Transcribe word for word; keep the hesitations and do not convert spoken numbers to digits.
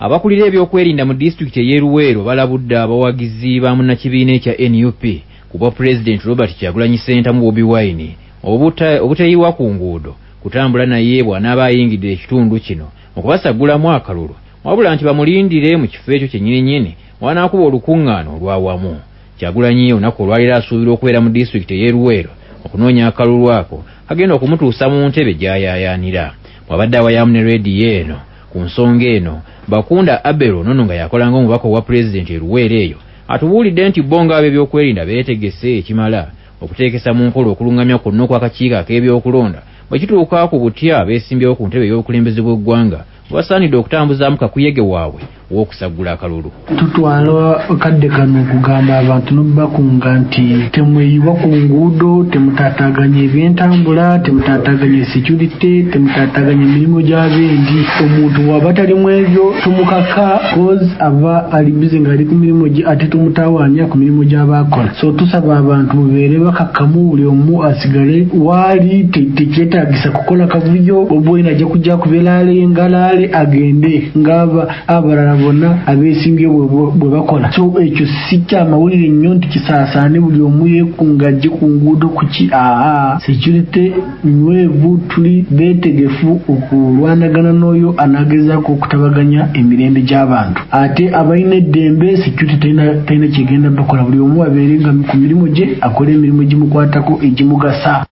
Abakulira ebyokwerinda mu district y'e Luweero balabudde abawagizi ba munnakibiina ekya N U P ku bwa President Robert Kyagulanyi Ssentamu Bobi Wine obuteyiwa ku nguudo kutambula naye bw'anaaba ayingidde ekitundu kino okubasagulamu akalulu, wabula nti bamulindire mu kifo ekyo kyennyininyini wanaakuba olukuŋŋaano olwawamu. Kyagulanyi olunaku olwaliro asuubirwa okubeera mu district y'e Luweero okunoonya akalulu ako agenda okumutuusa mu ntebe gy'ayaayaanira. Bw'abadde awayamu ne leediyo eno ku nsonga eno, Bakunda Abel nono nga yakolanga omubaka wa President e Luweero eyo atubuulidde nti bo ng'ab'ebyokwerinda beetegese ekimala okuteekesa mu nkola okulungamya kwonna okw'akakiiko ak'ebyokulonda bwe kituuka ku butya beesimbyewo ku ntebe y'obukulembeze bw'eggwanga basaanidde okutambuzaamu kakuyege waabwe w'okusagula akalulu. Tutwala kadde kano okugamba abantu n'obakunga nti temweyiwa ku nguudo, temutaataaganya ebyentambula, temutaataaganya security, temutaataaganya emirimu gy'abendi. Omuntu bw'aba tali mu ebyo tumukaka cause aba ali bize ng'ali ku mirimu gye ate tumutawaanya ku mirimu gy'abaakola. So tusaba abantu mubeere bakakkamu, buli omu asigale waali tekyetaagisa kukola kavuyo, obwena ajja kujja kubeeraale ngalaale agende ng'aba abalala bonna abeesimbye bwe bakola. So ekyo si kya mawulire nnyo nti kisaasaane buli omu yeekunga ajje ku nguudo kuki. Aa security nywevu, tuli beetegefu okulwanagana n'oyo anaagezaako okutabaganya emirembe gy'abantu. Ate abalina eddembe security talina kyegenda bakola, buli omu abeere nga ku mirimu gye akola emirimu gimukwatako egimugasa.